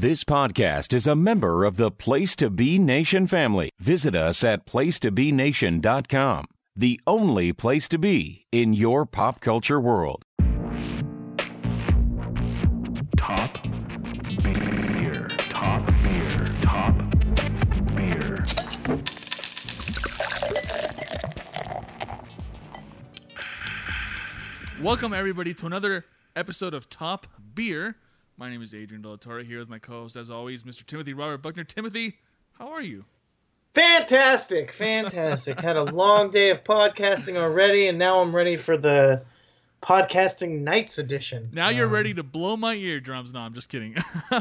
This podcast is a member of the Place to Be Nation family. Visit us at placetobenation.com, the only place to be in your pop culture world. Top beer, top beer, top beer. Welcome, everybody, to another episode of Top Beer. My name is Adrian De La Torre, here with my co-host, as always, Mr. Timothy Robert Buckner. Timothy, how are you? Fantastic. Had a long day of podcasting already, and now I'm ready for the Podcasting Nights edition. Now you're ready to blow my eardrums. No, I'm just kidding.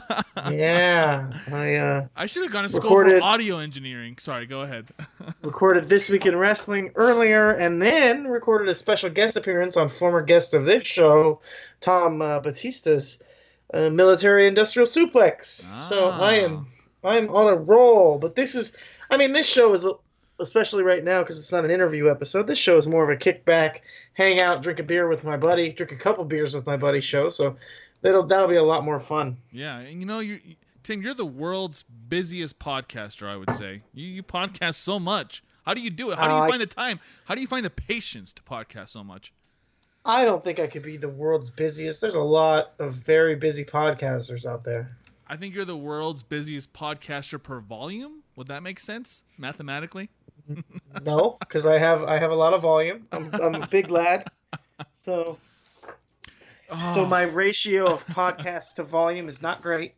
Yeah. I should have gone to school for audio engineering. Sorry, go ahead. Recorded This Week in Wrestling earlier, and then recorded a special guest appearance on former guest of this show, Tom Batista's Military Industrial Suplex. So I'm on a roll, but this show is, especially right now because it's not an interview episode, this show is more of a kickback, hang out, drink a couple beers with my buddy show, so that'll be a lot more fun. Yeah, and you know, Tim, you're the world's busiest podcaster, I would say. You podcast so much. How do you do it? How do you find the time? How do you find the patience to podcast so much? I don't think I could be the world's busiest. There's a lot of very busy podcasters out there. I think you're the world's busiest podcaster per volume. Would that make sense mathematically? No, because I have a lot of volume. I'm a big lad, so my ratio of podcast to volume is not great.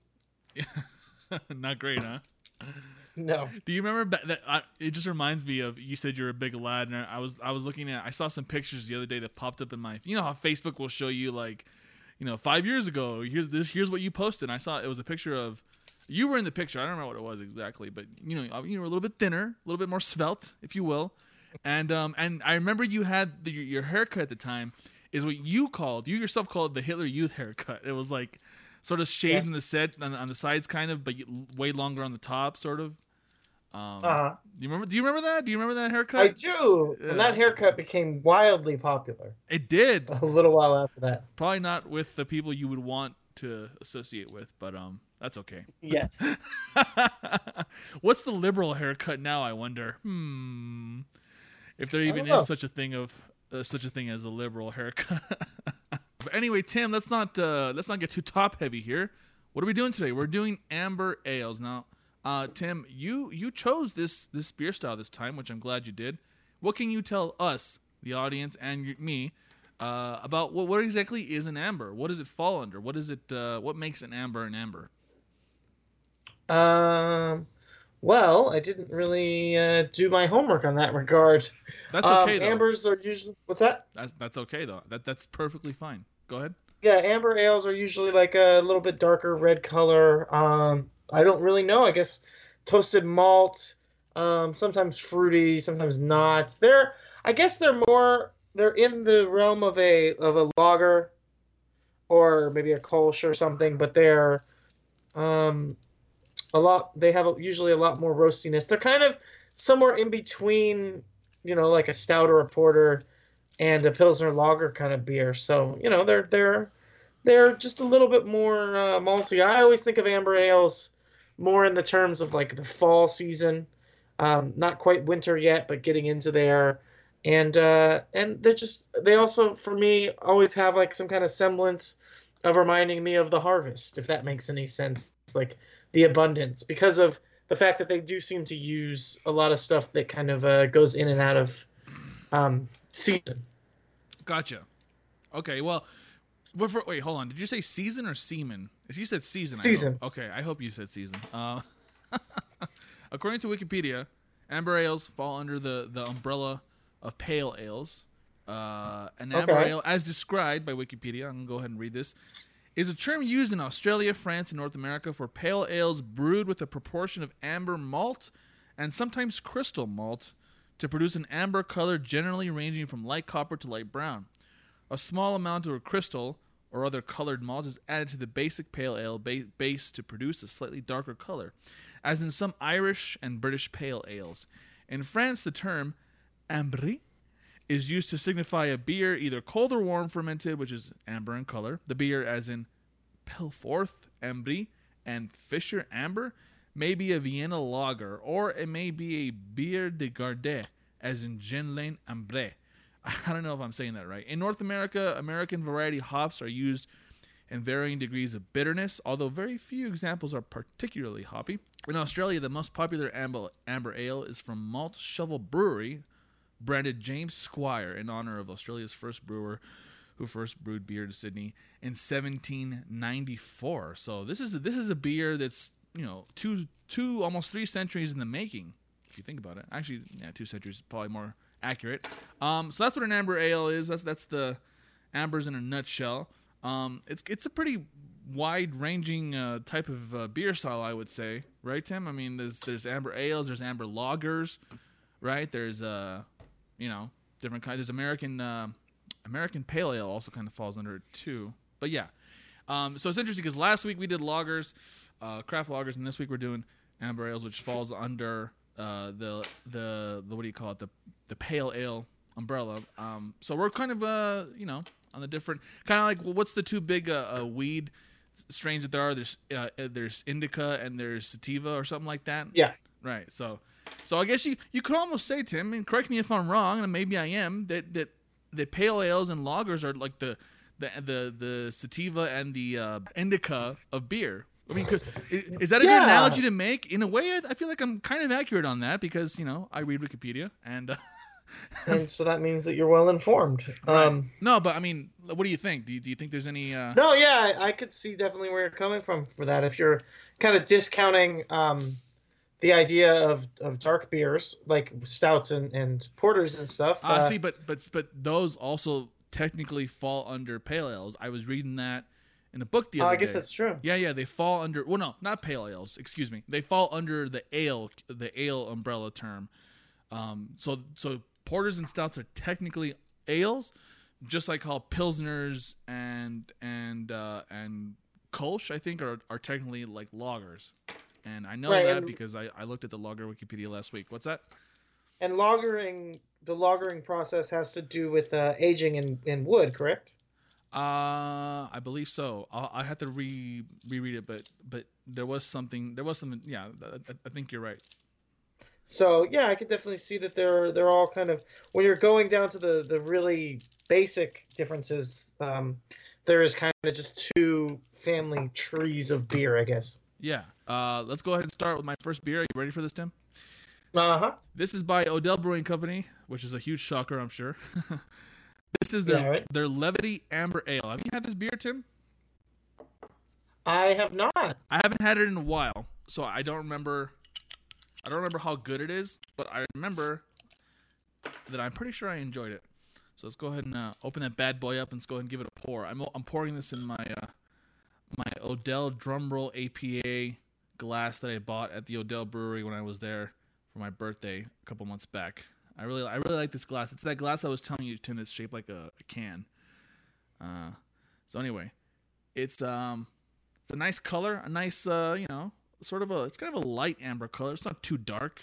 Not great, huh? No. Do you remember that? It just reminds me of, you said you're a big lad, and I was looking at. I saw some pictures the other day that popped up in my. You know how Facebook will show you 5 years ago. Here's what you posted. And I saw it was a picture of. You were in the picture. I don't remember what it was exactly, but you were a little bit thinner, a little bit more svelte, if you will. And I remember you had your haircut at the time is what you yourself called the Hitler Youth haircut. It was like sort of shaved in the set on the sides, kind of, but way longer on the top, sort of. Do you remember that? Do you remember that haircut? I do. And that haircut became wildly popular. It did. A little while after that. Probably not with the people you would want to associate with, but that's okay. Yes. What's the liberal haircut now, I wonder? If there even is such a thing as a liberal haircut. But anyway, Tim, let's not get too top heavy here. What are we doing today? We're doing amber ales. Now, Tim, you chose this beer style this time, which I'm glad you did. What can you tell us, the audience, and me, about what exactly is an amber? What does it fall under? What is it? What makes an amber an amber? Well, I didn't really do my homework on that regard. That's okay, though. Ambers are usually... What's that? That's okay, though. That's perfectly fine. Go ahead. Yeah, amber ales are usually like a little bit darker red color. I don't really know. I guess toasted malt, sometimes fruity, sometimes not. They're in the realm of a lager or maybe a Kolsch or something, but they're they have usually a lot more roastiness. They're kind of somewhere in between, like a stout or a porter and a Pilsner lager kind of beer. So, they're just a little bit more malty. I always think of amber ales more in the terms of like the fall season, not quite winter yet, but getting into there. And they also, for me, always have like some kind of semblance of reminding me of the harvest, if that makes any sense. Like the abundance, because of the fact that they do seem to use a lot of stuff that kind of goes in and out of season. Gotcha. Okay, well, wait, hold on. Did you say season or semen? If you said season. Season. Okay, I hope you said season. According to Wikipedia, amber ales fall under the umbrella of pale ales. An amber ale, as described by Wikipedia, I'm going to go ahead and read this, is a term used in Australia, France, and North America for pale ales brewed with a proportion of amber malt and sometimes crystal malt to produce an amber color generally ranging from light copper to light brown. A small amount of crystal or other colored malt is added to the basic pale ale base to produce a slightly darker color, as in some Irish and British pale ales. In France, the term ambré is used to signify a beer either cold or warm fermented, which is amber in color. The beer, as in Pelforth Ambry, and Fisher Amber may be a Vienna lager, or it may be a bière de garde, as in Genlain Ambre. I don't know if I'm saying that right. In North America, American variety hops are used in varying degrees of bitterness, although very few examples are particularly hoppy. In Australia, the most popular amber ale is from Malt Shovel Brewery, branded James Squire, in honor of Australia's first brewer who first brewed beer to Sydney in 1794. So this is a beer that's, you know, two almost 3 centuries in the making, if you think about it. Actually, yeah, 2 centuries is probably more accurate. So that's what an amber ale is. That's the ambers in a nutshell. It's a pretty wide-ranging type of beer style, I would say, right, Tim? I mean, there's amber ales, there's amber lagers, right? There's different kinds. There's American Pale Ale also kind of falls under it too. But yeah, so it's interesting because last week we did lagers, craft lagers, and this week we're doing amber ales, which falls under the what do you call it, the pale ale umbrella. So we're kind of on the different kind of like, well, what's the two big weed strains that there are? There's indica and there's sativa or something like that. Yeah. Right. So I guess you could almost say, Tim, and correct me if I'm wrong, and maybe I am, that the pale ales and lagers are like the sativa and the indica of beer. I mean, is that a good analogy to make? In a way, I feel like I'm kind of accurate on that because, I read Wikipedia and and so that means that you're well informed. Right. No, but I mean, what do you think? Do you think there's any? No, yeah, I could see definitely where you're coming from for that. If you're kind of discounting the idea of dark beers like stouts and porters and stuff. See, but those also technically fall under pale ales. I was reading that in the book the other day. I guess that's true. Yeah, they fall under. Well, no, not pale ales. Excuse me. They fall under the ale umbrella term. So porters and stouts are technically ales, just like how pilsners and Kolsch, I think, are technically like lagers. And I know that because I looked at the lager Wikipedia last week. What's that? And the lagering process has to do with aging in wood, correct? I believe so. I had to reread it, but there was something. Yeah, I think you're right. So yeah, I could definitely see that they're all kind of, when you're going down to the really basic differences, there is kind of just two family trees of beer, I guess. Yeah. Let's go ahead and start with my first beer. Are you ready for this, Tim? Uh-huh. This is by Odell Brewing Company, which is a huge shocker, I'm sure. This is their Levity Amber Ale. Have you had this beer, Tim? I have not. I haven't had it in a while, so I don't remember how good it is, but I remember that I'm pretty sure I enjoyed it. So let's go ahead and open that bad boy up and let's go ahead and give it a pour. I'm pouring this in my Odell Drumroll APA glass that I bought at the Odell Brewery when I was there for my birthday a couple months back. I really like this glass. It's that glass I was telling you, Tim, that's shaped like a can. So anyway, it's a nice color, a nice it's kind of a light amber color. It's not too dark.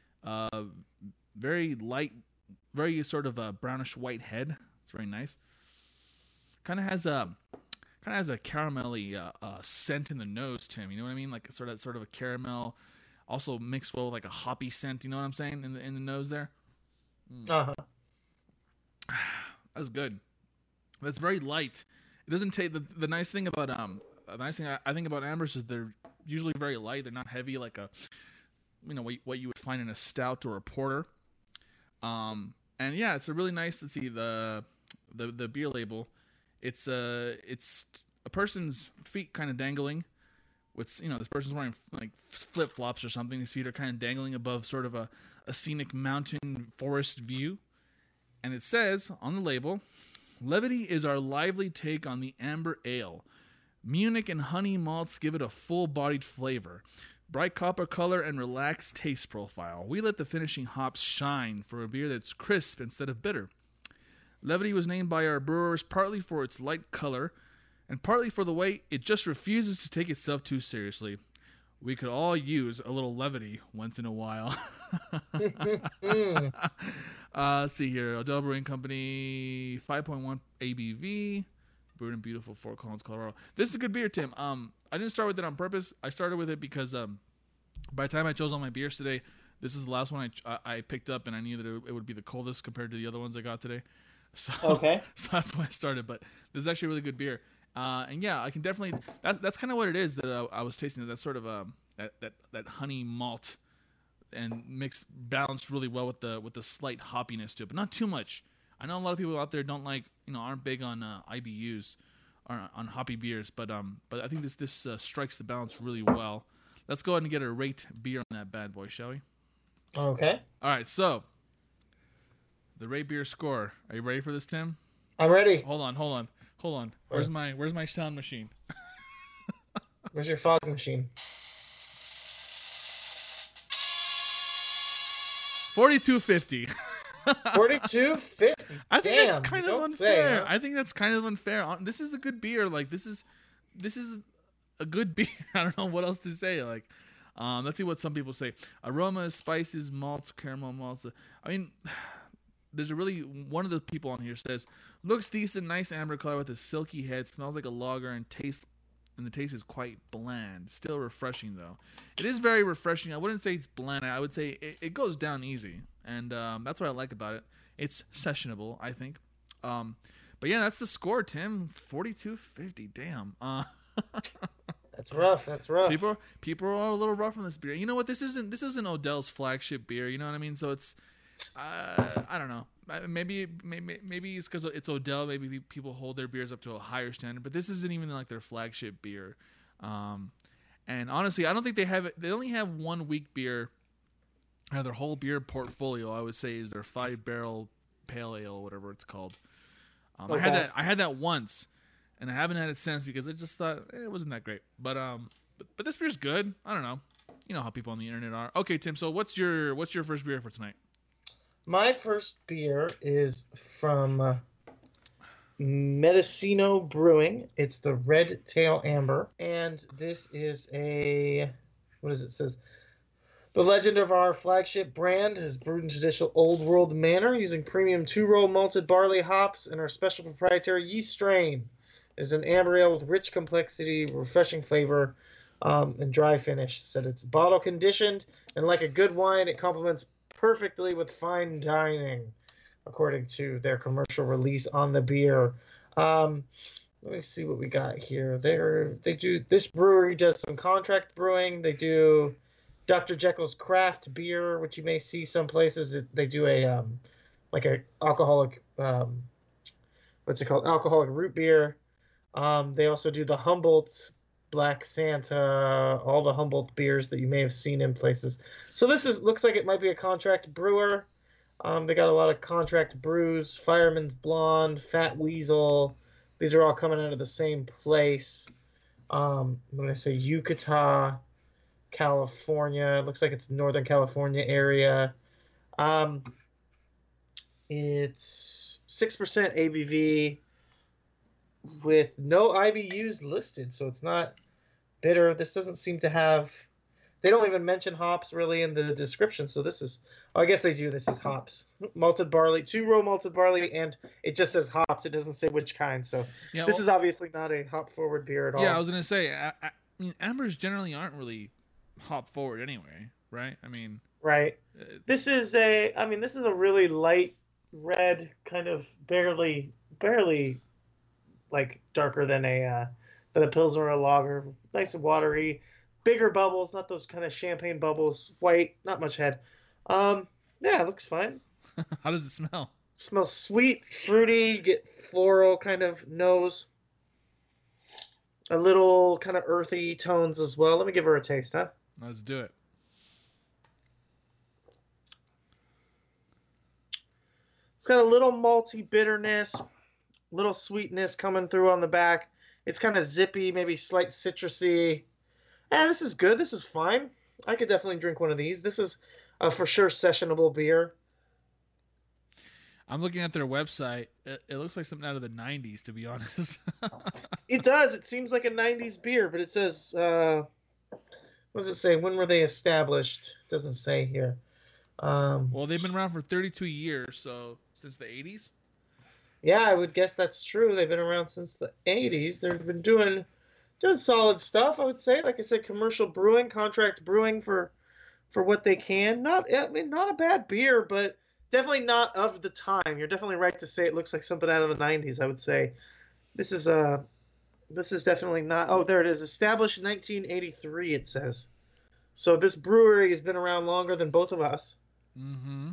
Very light, very sort of a brownish white head. It's very nice. Kind of has a caramelly scent in the nose, Tim. You know what I mean? Like sort of a caramel, also mixed well with like a hoppy scent. You know what I'm saying? In the nose there. Uh-huh. That's good. That's very light. It doesn't take the nice thing about I think about ambers is they're usually very light. They're not heavy like what you would find in a stout or a porter. And yeah, it's a really nice to see the beer label. It's a person's feet kind of dangling. With this person's wearing like flip flops or something. His feet are kind of dangling above sort of a scenic mountain forest view. And it says on the label, Levity is our lively take on the amber ale. Munich and honey malts give it a full-bodied flavor. Bright copper color and relaxed taste profile. We let the finishing hops shine for a beer that's crisp instead of bitter. Levity was named by our brewers partly for its light color and partly for the way it just refuses to take itself too seriously. We could all use a little levity once in a while. Let's see here. Odell Brewing Company, 5.1 ABV. brewed in beautiful Fort Collins, Colorado. This is a good beer, Tim. I didn't start with it on purpose. I started with it because by the time I chose all my beers today, this is the last one I picked up, and I knew that it would be the coldest compared to the other ones I got today. So, Okay. So that's why I started. But this is actually a really good beer. And yeah, I can definitely. That's kind of what it is that I was tasting. That sort of that honey malt and mixed balanced really well with the slight hoppiness to it, but not too much. I know a lot of people out there don't like, aren't big on IBUs or on hoppy beers, but I think this strikes the balance really well. Let's go ahead and get a rate beer on that bad boy, shall we? Okay. All right, so the rate beer score. Are you ready for this, Tim? I'm ready. Hold on. Where's my sound machine? Where's your fog machine? 42.50. 42.50. I think that's Damn, kind you of don't unfair. say, huh? I think that's kind of unfair. This is a good beer. Like this is a good beer. I don't know what else to say. Like, let's see what some people say. Aromas, spices, malts, caramel malts. I mean, there's one of the people on here says looks decent, nice amber color with a silky head, smells like a lager, and the taste is quite bland. Still refreshing though. It is very refreshing. I wouldn't say it's bland. I would say it goes down easy, and that's what I like about it. It's sessionable, I think. But yeah, that's the score, Tim. 42.50. Damn. That's rough. That's rough. People are a little rough on this beer. You know what? This isn't Odell's flagship beer. You know what I mean? So it's I don't know. Maybe it's because it's Odell. Maybe people hold their beers up to a higher standard. But this isn't even like their flagship beer. And honestly, I don't think they have it. They only have one weak beer. Their whole beer portfolio, I would say, is their 5-barrel pale ale, whatever it's called. Okay. I had that once, and I haven't had it since because I just thought it wasn't that great. But this beer's good. I don't know. You know how people on the internet are. Okay, Tim. So what's your first beer for tonight? My first beer is from Mendocino Brewing. It's the Red Tail Amber, and this is what does it says? The legend of our flagship brand is brewed in traditional old world manner using premium 2-row malted barley hops and our special proprietary yeast strain. It is an amber ale with rich complexity, refreshing flavor, and dry finish. Said it's bottle conditioned, and like a good wine, it complements perfectly with fine dining, according to their commercial release on the beer. Let me see what we got here. This brewery does some contract brewing. They do Dr. Jekyll's craft beer, which you may see some places. They do a alcoholic what's it called? Alcoholic root beer. They also do the Humboldt Black Santa, all the Humboldt beers that you may have seen in places. So this looks like it might be a contract brewer. They got a lot of contract brews, Fireman's Blonde, Fat Weasel. These are all coming out of the same place. I'm going to say Yucatan, California. It looks like it's Northern California area. It's 6% ABV with no IBUs listed, so it's not bitter. This doesn't seem to have... They don't even mention hops really in the description, so this is... Oh, I guess they do. This is hops. Malted barley, 2-row malted barley, and it just says hops. It doesn't say which kind, so Yeah, this is obviously not a hop-forward beer at all. Yeah, I was gonna say. I mean, ambers generally aren't really hop forward anyway, right? I mean, Right. This is a really light red, kind of barely like darker than a Pilsner or a lager. Nice and watery, bigger bubbles, not those kind of champagne bubbles. White, not much head. Yeah, it looks fine. how does it smell? Smells sweet, fruity, get floral kind of nose. A little kind of earthy tones as well. Let me give her a taste, huh? Let's do it. It's got a little malty bitterness, little sweetness coming through on the back. It's kind of zippy, maybe slight citrusy. This is good. This is fine. I could definitely drink one of these. This is a for sure sessionable beer. I'm looking at their website. It looks like something out of the 90s, to be honest. It does. It seems like a 90s beer, but it says, what does it say? When were they established? It doesn't say here. Well, they've been around for 32 years, so since the 80s. Yeah, I would guess that's true. They've been around since the 80s. They've been doing solid stuff, I would say. Like I said, commercial brewing, contract brewing for what they can. Not a bad beer, but definitely not of the time. You're definitely right to say it looks like something out of the 90s, I would say. This is definitely not. Oh, there it is. Established in 1983, it says. So this brewery has been around longer than both of us. Mm-hmm.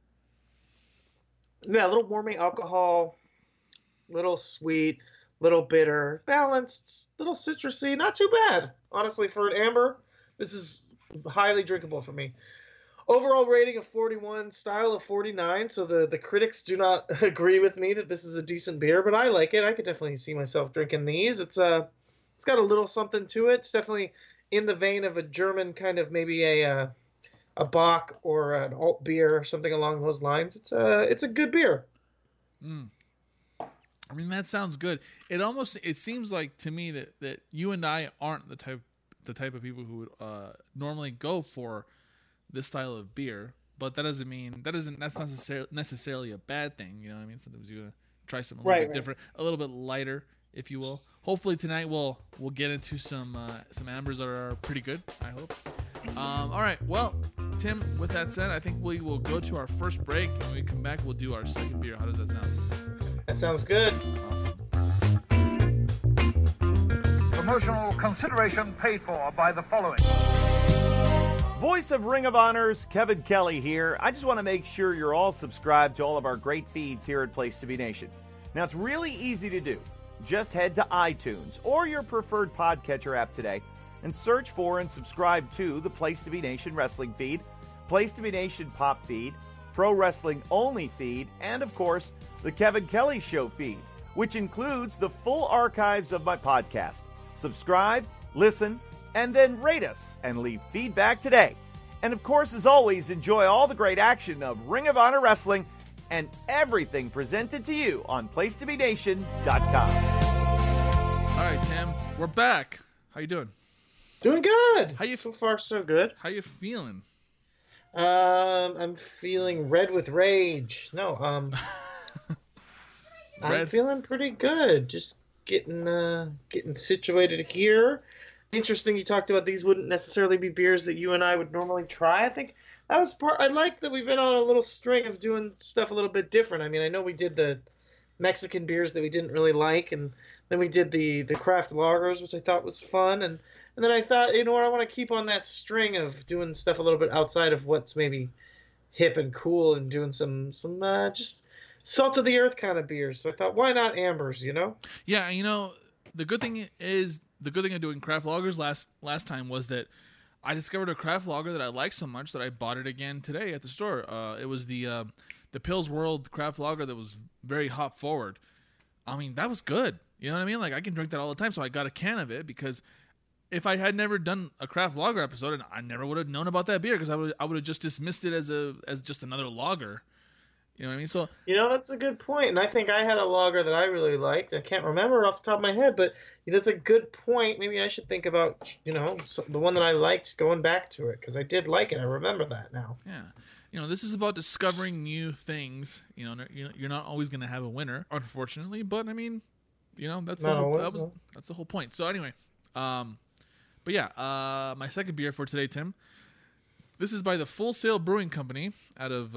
Yeah, a little warming alcohol, little sweet, little bitter, balanced, little citrusy. Not too bad, honestly, for an amber. This is highly drinkable for me. Overall rating of 41, style of 49. So the critics do not agree with me that this is a decent beer, but I like it. I could definitely see myself drinking these. It's got a little something to it. It's definitely in the vein of a German kind of maybe a Bock or an alt beer or something along those lines. It's a good beer. I mean, that sounds good. It seems like to me that you and I aren't the type of people who would normally go for this style of beer, but that's not necessarily a bad thing. You know what I mean? Sometimes you try something a little bit different, a little bit lighter, if you will. Hopefully tonight we'll get into some ambers that are pretty good, I hope. All right, well, Tim, with that said, I think we will go to our first break, and when we come back, we'll do our second beer. How does that sound? That sounds good. Awesome. Promotional consideration paid for by the following. Voice of Ring of Honor's Kevin Kelly here. I just want to make sure you're all subscribed to all of our great feeds here at Place to Be Nation. Now, it's really easy to do. Just head to iTunes or your preferred podcatcher app today and search for and subscribe to the Place to Be Nation wrestling feed, Place to Be Nation pop feed, Pro Wrestling Only feed, and of course, the Kevin Kelly Show feed, which includes the full archives of my podcast. Subscribe, listen, and then rate us and leave feedback today. And of course, as always, enjoy all the great action of Ring of Honor Wrestling and everything presented to you on PlaceToBeNation.com. All right, Tim, we're back. How you doing? Doing good. How you so far so good? How you feeling? I'm feeling red with rage. No, I'm feeling pretty good. Just getting situated here. Interesting you talked about these wouldn't necessarily be beers that you and I would normally try. I think that was I like that we've been on a little string of doing stuff a little bit different. I mean, I know we did the Mexican beers that we didn't really like, and then we did the craft lagers, which I thought was fun, and then I thought, you know what, I want to keep on that string of doing stuff a little bit outside of what's maybe hip and cool, and doing some just salt of the earth kind of beers. So I thought, why not ambers, you know? Yeah, you know, the good thing of doing craft lagers last time was that I discovered a craft lager that I liked so much that I bought it again today at the store. It was the Pils World craft lager that was very hop forward. I mean, that was good. You know what I mean? Like, I can drink that all the time, so I got a can of it because if I had never done a craft lager episode, I never would have known about that beer because I would have just dismissed it as just another lager. You know what I mean? So, you know, that's a good point. And I think I had a lager that I really liked. I can't remember it off the top of my head, but that's a good point. Maybe I should think about, you know, the one that I liked, going back to it, because I did like it. I remember that now. Yeah. You know, this is about discovering new things. You know, you're not always going to have a winner, unfortunately, but I mean, you know, that's the whole point. So anyway, but yeah, my second beer for today, Tim. This is by the Full Sail Brewing Company out of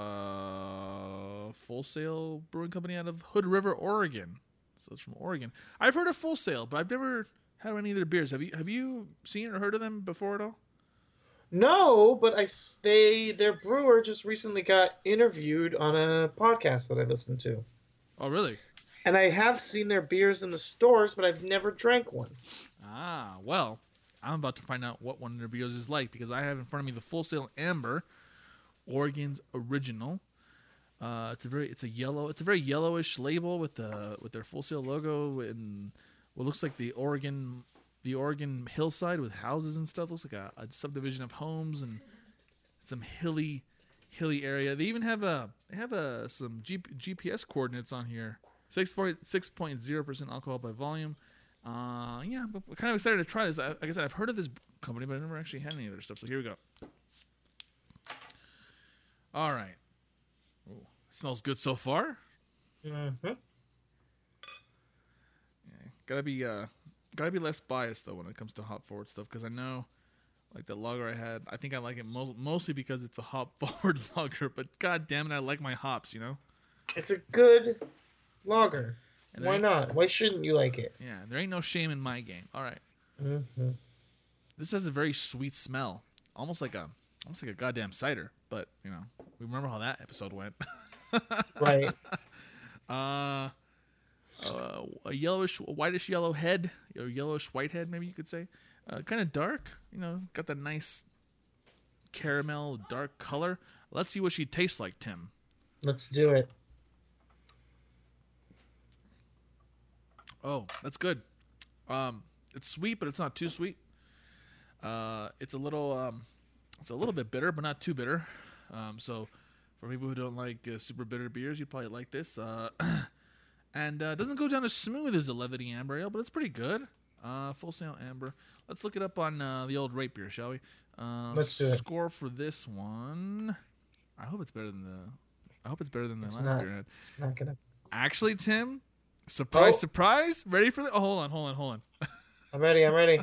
Hood River, Oregon. So it's from Oregon. I've heard of Full Sail, but I've never had any of their beers. Have you seen or heard of them before at all? No, but their brewer just recently got interviewed on a podcast that I listened to. Oh, really? And I have seen their beers in the stores, but I've never drank one. Ah, well, I'm about to find out what one of their beers is like because I have in front of me the Full Sail Amber, Oregon's original. It's a very yellowish label with their Full Sail logo and what looks like the Oregon hillside with houses and stuff. Looks like a subdivision of homes and some hilly area. They even have some GPS coordinates on here. 6.0% alcohol by volume. Yeah, but we're kind of excited to try this. Like I said, I've heard of this company, but I've never actually had any of their stuff. So here we go. All right. Ooh, smells good so far. Mm-hmm. Yeah, gotta be less biased though when it comes to hop forward stuff, because I know, like the lager I had, I think I like it mostly because it's a hop forward lager. But god damn it, I like my hops, you know. It's a good lager. And Why not? Why shouldn't you like it? Yeah, there ain't no shame in my game. All right. Mm-hmm. This has a very sweet smell, almost like a goddamn cider. But you know, we remember how that episode went. Right. A yellowish, whitish yellow head, or yellowish white head, maybe you could say. Kind of dark, you know, got that nice caramel dark color. Let's see what she tastes like, Tim. Let's do it. Oh, that's good. It's sweet, but it's not too sweet. It's a little bit bitter, but not too bitter. So for people who don't like super bitter beers, you'd probably like this. And it doesn't go down as smooth as the Levity Amber Ale, but it's pretty good. Full Sail Amber. Let's look it up on the old rate beer, shall we? Let's do it. Score for this one. I hope it's better than the last not. beer I had. It's not gonna. Actually, Tim, surprise, Oh. surprise. Ready for the? Oh, hold on. I'm ready.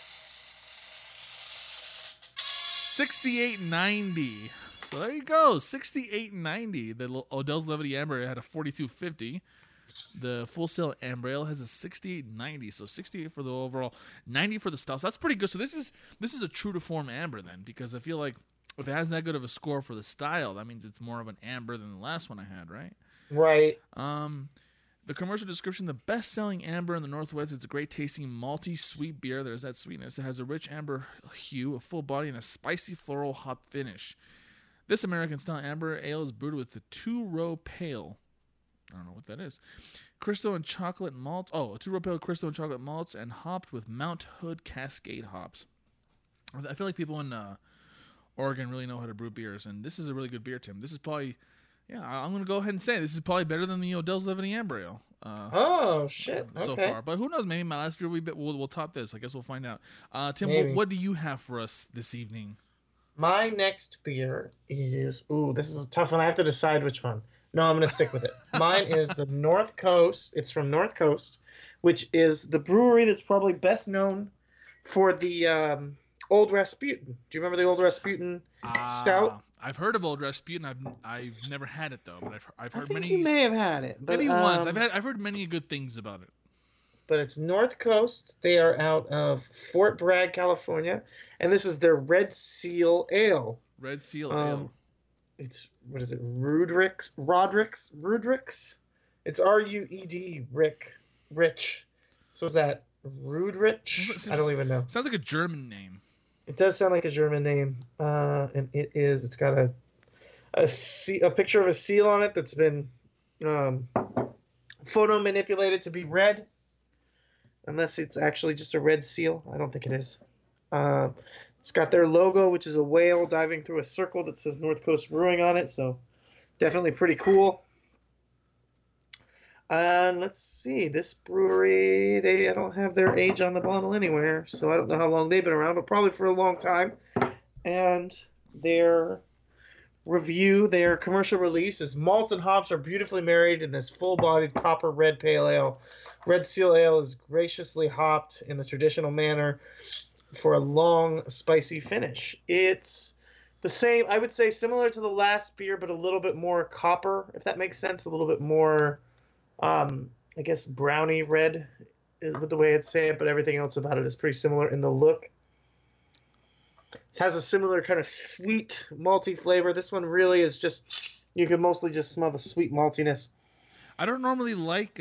68.90. So there you go, 68.90. The Odell's Levity Amber had a 42.50. The Full Sail Amber Ale has a 68.90. So 68 for the overall, 90 for the style. So that's pretty good. So this is a true to form amber then, because I feel like if it has that good of a score for the style, that means it's more of an amber than the last one I had, right? Right. The commercial description: the best-selling amber in the Northwest. It's a great-tasting, malty, sweet beer. There's that sweetness. It has a rich amber hue, a full body, and a spicy floral hop finish. This American-style amber ale is brewed with the two-row pale. I don't know what that is. Crystal and chocolate malt. Oh, a two-row pale crystal and chocolate malts, and hopped with Mount Hood Cascade hops. I feel like people in Oregon really know how to brew beers, and this is a really good beer, Tim. This is probably... Yeah, I'm going to go ahead and say this is probably better than the Odell's Levity Amber Ale. Oh, shit. Okay. So far. But who knows? Maybe my last beer we'll top this. I guess we'll find out. Tim, Maybe. what do you have for us this evening? My next beer is... Ooh, this is a tough one. I have to decide which one. No, I'm going to stick with it. Mine is the North Coast. It's from North Coast, which is the brewery that's probably best known for the Old Rasputin. Do you remember the Old Rasputin stout? I've heard of Old Rasputin. I've never had it though, but I've heard I think many. you may have had it. But, maybe once. I've heard many good things about it. But it's North Coast. They are out of Fort Bragg, California, and this is their Red Seal Ale. Red Seal Ale. It's, what is it? Roderick's. It's R-U-E-D, Rich. So is that Rudrich? I don't even know. Sounds like a German name. It does sound like a German name, and it's got a picture of a seal on it that's been photo manipulated to be red, unless it's actually just a red seal. I don't think it is. It's got their logo, which is a whale diving through a circle that says North Coast Brewing on it, so definitely pretty cool. And let's see, this brewery, they don't have their age on the bottle anywhere, so I don't know how long they've been around, but probably for a long time. And their commercial release is malts and hops are beautifully married in this full-bodied copper red pale ale. Red Seal Ale is graciously hopped in the traditional manner for a long, spicy finish. It's the same, I would say, similar to the last beer, but a little bit more copper, if that makes sense, a little bit more... I guess brownie red is the way I'd say it, but everything else about it is pretty similar in the look. It has a similar kind of sweet, malty flavor. This one really is just, you can mostly just smell the sweet maltiness. I don't normally like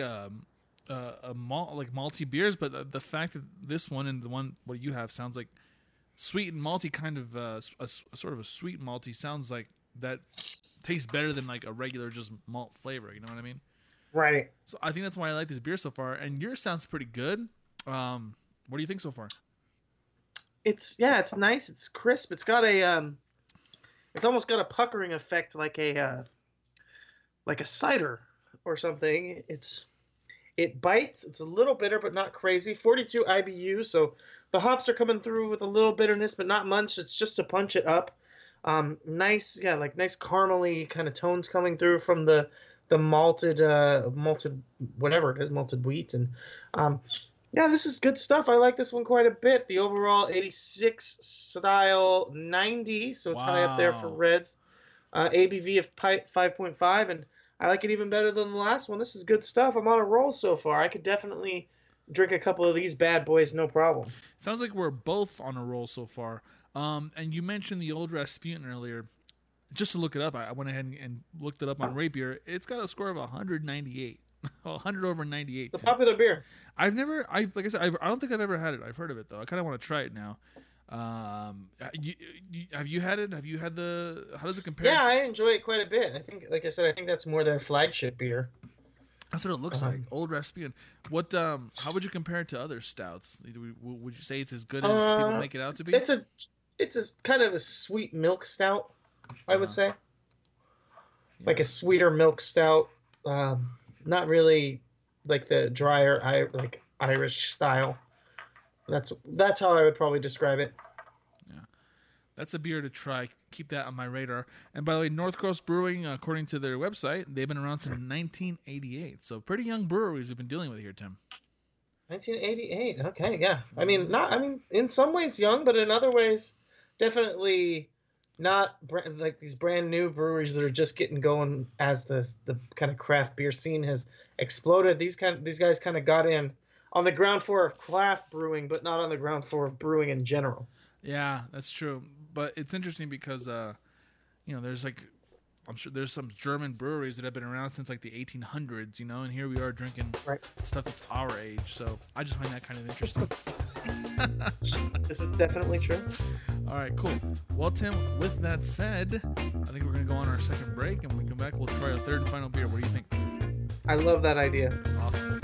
malty beers, but the fact that this one and the one what you have sounds like sweet and malty, kind of a sort of a sweet malty, sounds like that tastes better than like a regular just malt flavor. You know what I mean? Right. So I think that's why I like this beer so far. And yours sounds pretty good. What do you think so far? It's nice. It's crisp. It's got it's almost got a puckering effect, like a cider or something. It bites. It's a little bitter, but not crazy. 42 IBU, so the hops are coming through with a little bitterness, but not much. It's just to punch it up. Nice, nice caramely kind of tones coming through from the the malted whatever it is, malted wheat, and yeah, this is good stuff. I like this one quite a bit. The overall 86 style 90, so it's high up there for Wow. reds. ABV of 5.5, and I like it even better than the last one. This is good stuff. I'm on a roll so far. I could definitely drink a couple of these bad boys, no problem. Sounds like we're both on a roll so far. And you mentioned the Old Rasputin earlier. Just to look it up, I went ahead and looked it up on Rate Beer. It's got a score of 198. 100 over 98. It's a Tim. popular beer. Like I said, I don't think I've ever had it. I've heard of it though. I kind of want to try it now. Have you had it? Have you had how does it compare? Yeah, I enjoy it quite a bit. I think, like I said, I think that's more their flagship beer. That's what it looks like. Old Rasputin. What? How would you compare it to other stouts? Would you say it's as good as people make it out to be? It's a kind of a sweet milk stout, I would say. Like a sweeter milk stout. Not really like the drier Irish style. That's how I would probably describe it. That's a beer to try. Keep that on my radar. And by the way, North Coast Brewing, according to their website, they've been around since 1988. So pretty young breweries we've been dealing with here, Tim. 1988. Okay, yeah. I mean, in some ways young, but in other ways, definitely not like these brand new breweries that are just getting going as the kind of craft beer scene has exploded. These guys kind of got in on the ground floor of craft brewing, but not on the ground floor of brewing in general. Yeah, that's true. But it's interesting because, there's I'm sure there's some German breweries that have been around since like the 1800s, and here we are drinking stuff that's our age. So I just find that kind of interesting. This is definitely true. All right, cool. Well, Tim, with that said, I think we're going to go on our second break, and when we come back, we'll try our third and final beer. What do you think? I love that idea. Awesome.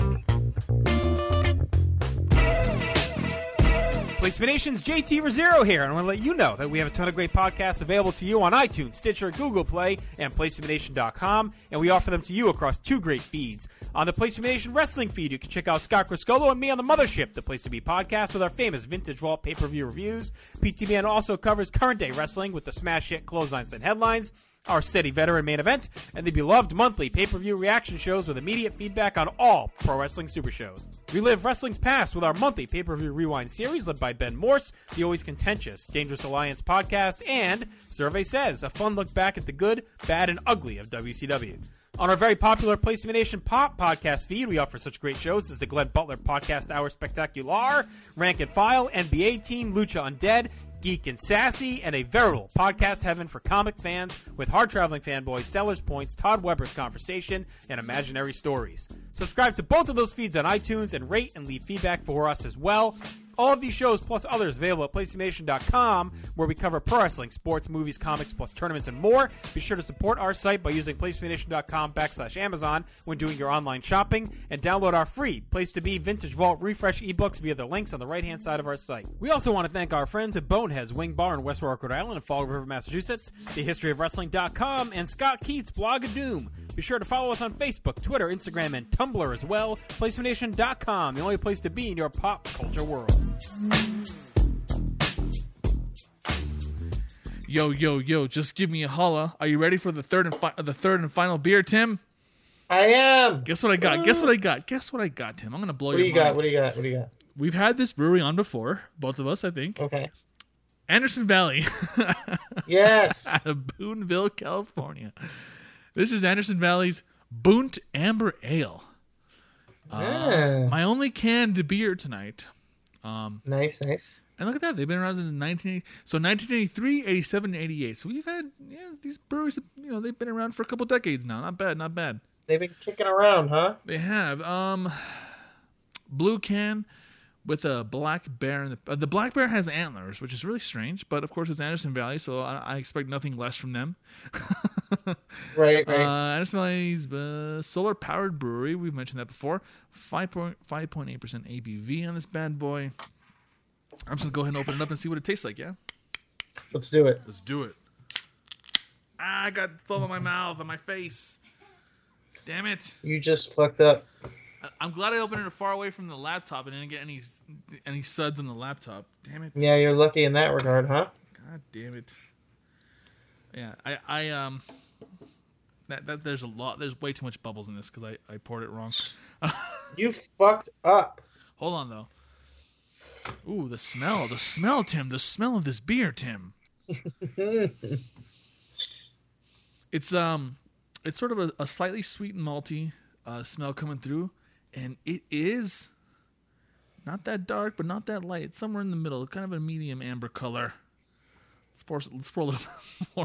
PlaceMate Nation's JT Rosero here, and I want to let you know that we have a ton of great podcasts available to you on iTunes, Stitcher, Google Play, and PlaceMateNation.com, and we offer them to you across two great feeds. On the PlaceMate Nation Wrestling feed, you can check out Scott Criscolo and me on the Mothership, the Place to Be podcast, with our famous Vintage Vault pay-per-view reviews. PTBN also covers current-day wrestling with the smash hit Clotheslines and Headlines, our steady veteran main event, and the beloved monthly pay-per-view reaction shows with immediate feedback on all pro wrestling super shows. Relive wrestling's past with our monthly pay-per-view rewind series led by Ben Morse, the always contentious Dangerous Alliance podcast, and Survey Says, a fun look back at the good, bad, and ugly of WCW. On our very popular PlaceMate Nation Pop podcast feed, we offer such great shows as the Glenn Butler Podcast Hour Spectacular, Rank and File, NBA Team, Lucha Undead, Geek and Sassy, and a veritable podcast heaven for comic fans with hard-traveling fanboys, Sellers Points, Todd Weber's Conversation, and Imaginary Stories. Subscribe to both of those feeds on iTunes and rate and leave feedback for us as well. All of these shows plus others available at PlaceMateNation.com, where we cover pro wrestling, sports, movies, comics, plus tournaments and more. Be sure to support our site by using PlaceMateNation.com/Amazon when doing your online shopping, and download our free Place to Be Vintage Vault Refresh ebooks via the links on the right-hand side of our site. We also want to thank our friends at Boneheads Wing Bar in West Warwick, Rhode Island, and Fall River, Massachusetts, TheHistoryOfWrestling.com, and Scott Keats' Blog of Doom. Be sure to follow us on Facebook, Twitter, Instagram, and Tumblr as well. PlaceMateNation.com, the only place to be in your pop culture world. Yo, just give me a holla. Are you ready for the third and final beer, Tim? I am. Guess what I got? Guess what I got, Tim? I'm going to blow your mind. What do you got? We've had this brewery on before, both of us, I think. Okay. Anderson Valley. Yes. Out of Boonville, California. This is Anderson Valley's Bunt Amber Ale. My only canned beer tonight. Nice. And look at that. They've been around since 1983, 87, 88. So we've had, these breweries, they've been around for a couple decades now. Not bad. They've been kicking around, huh? They have. Blue can with a black bear. The black bear has antlers, which is really strange. But, of course, it's Anderson Valley, so I expect nothing less from them. Right. Anderson Valley's solar-powered brewery. We've mentioned that before. 5.8% ABV on this bad boy. I'm just going to go ahead and open it up and see what it tastes like, yeah? Let's do it. Let's do it. I got foam on my mouth, on my face. Damn it. You just fucked up. I'm glad I opened it far away from the laptop and didn't get any suds on the laptop. Damn it. Yeah, you're lucky in that regard, huh? God damn it. Yeah, I There's a lot. There's way too much bubbles in this because I poured it wrong. You fucked up. Hold on though. Ooh, the smell, Tim. The smell of this beer, Tim. It's sort of a slightly sweet and malty smell coming through, and it is not that dark, but not that light. It's somewhere in the middle, kind of a medium amber color. Let's pour a little bit more.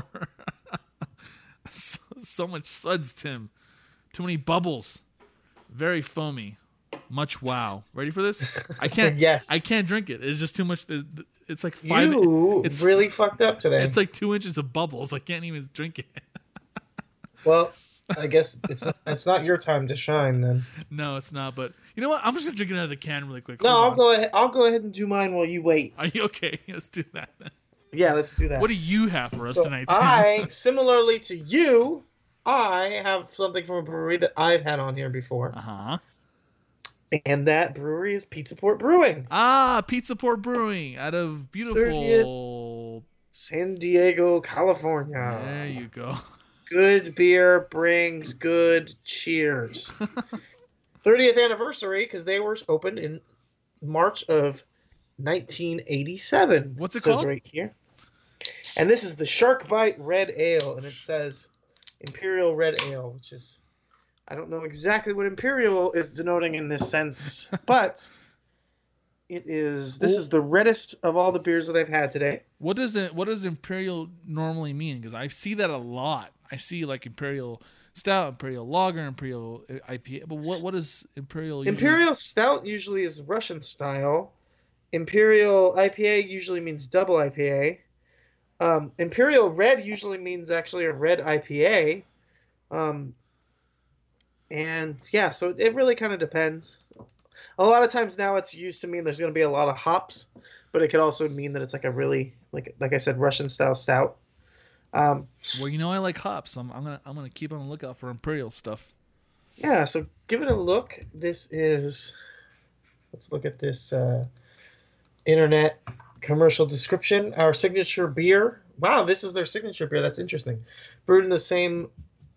So much suds, Tim. Too many bubbles. Very foamy. Much wow. Ready for this? I can't. Yes. I can't drink it. It's just too much. It's like 5. It's really fucked up today. It's like 2 inches of bubbles. I can't even drink it. Well, I guess it's not your time to shine then. No, it's not. But you know what? I'm just gonna drink it out of the can really quick. No, Hold I'll on. go ahead. I'll go ahead and do mine while you wait. Are you okay? Let's do that then. Yeah, let's do that. What do you have for us tonight, Tim? I, similarly to you, I have something from a brewery that I've had on here before. Uh-huh. And that brewery is Pizza Port Brewing. Pizza Port Brewing out of beautiful San Diego, California. There you go. Good beer brings good cheers. 30th anniversary, because they were opened in March of 1987. What's it says called? Right here. And this is the Shark Bite Red Ale, and it says Imperial Red Ale, which is, I don't know exactly what Imperial is denoting in this sense, but this is the reddest of all the beers that I've had today. What does Imperial normally mean? Because I see that a lot. I see like Imperial Stout, Imperial Lager, Imperial IPA. But what is Imperial usually? Imperial Stout usually is Russian style. Imperial IPA usually means double IPA. Imperial Red usually means actually a red IPA. And yeah, so it really kind of depends. A lot of times now it's used to mean there's going to be a lot of hops, but it could also mean that it's like a really, like I said, Russian style stout. Well, you know I like hops, so I'm gonna keep on the lookout for Imperial stuff. Yeah, so give it a look. Let's look at this internet commercial description. Our signature beer. Wow, this is their signature beer. That's interesting. Brewed to the same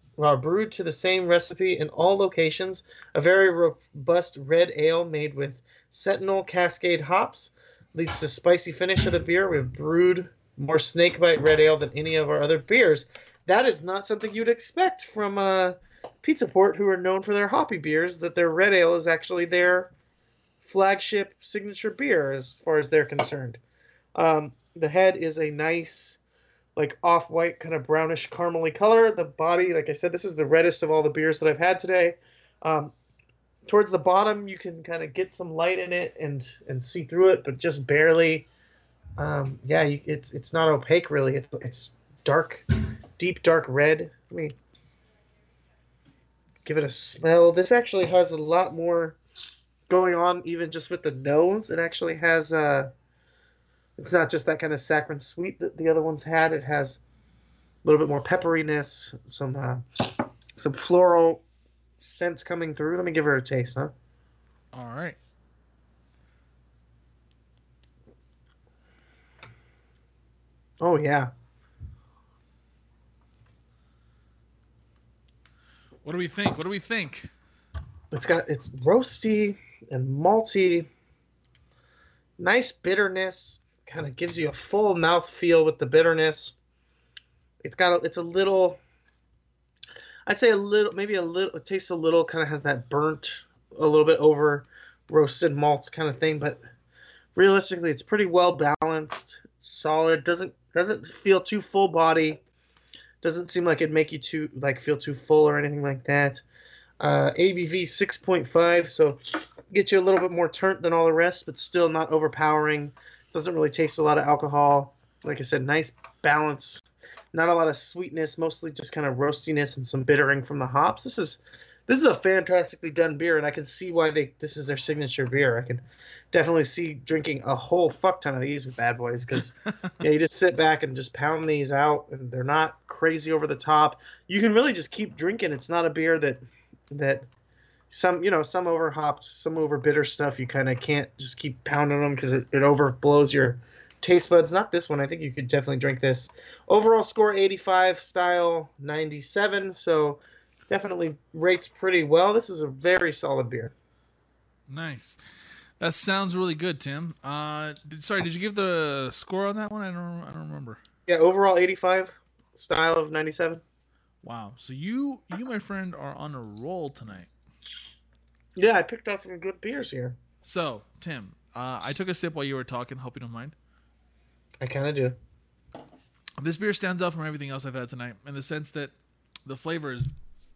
recipe in all locations. A very robust red ale made with Sentinel Cascade hops leads to spicy finish of the beer. We've brewed more snakebite red ale than any of our other beers. That is not something you'd expect from Pizza Port, who are known for their hoppy beers, that their red ale is actually their flagship signature beer as far as they're concerned. The head is a nice, like off-white, kind of brownish caramely color. The body, like I said, this is the reddest of all the beers that I've had today. Towards the bottom, you can kind of get some light in it and see through it, but just barely. It's not opaque really. It's dark, deep dark red. Let me give it a smell. This actually has a lot more going on, even just with the nose. It actually has it's not just that kind of saccharine sweet that the other ones had. It has a little bit more pepperiness, some floral scents coming through. Let me give her a taste, huh? All right. Oh yeah. What do we think? It's roasty and malty. Nice bitterness. Kind of gives you a full mouth feel with the bitterness. It's a little, I'd say it tastes a little, kind of has that burnt, a little bit over roasted malt kind of thing, but realistically it's pretty well balanced, solid, doesn't feel too full body, doesn't seem like it'd make you feel too full or anything like that. ABV 6.5, so gets you a little bit more turnt than all the rest, but still not overpowering. Doesn't really taste a lot of alcohol. Like I said, nice balance. Not a lot of sweetness, mostly just kind of roastiness and some bittering from the hops. This is a fantastically done beer, and I can see why this is their signature beer. I can definitely see drinking a whole fuck ton of these bad boys, because you just sit back and just pound these out, and they're not crazy over the top. You can really just keep drinking. It's not a beer that some over hopped, some over bitter stuff. You kind of can't just keep pounding them because it overblows your taste buds. Not this one. I think you could definitely drink this. Overall score 85, style 97. So definitely rates pretty well. This is a very solid beer. Nice. That sounds really good, Tim. Did you give the score on that one? I don't remember. Yeah, overall 85, style of 97. Wow. So you, my friend, are on a roll tonight. Yeah, I picked out some good beers here. So, Tim, I took a sip while you were talking. Hope you don't mind. I kind of do. This beer stands out from everything else I've had tonight in the sense that the flavor is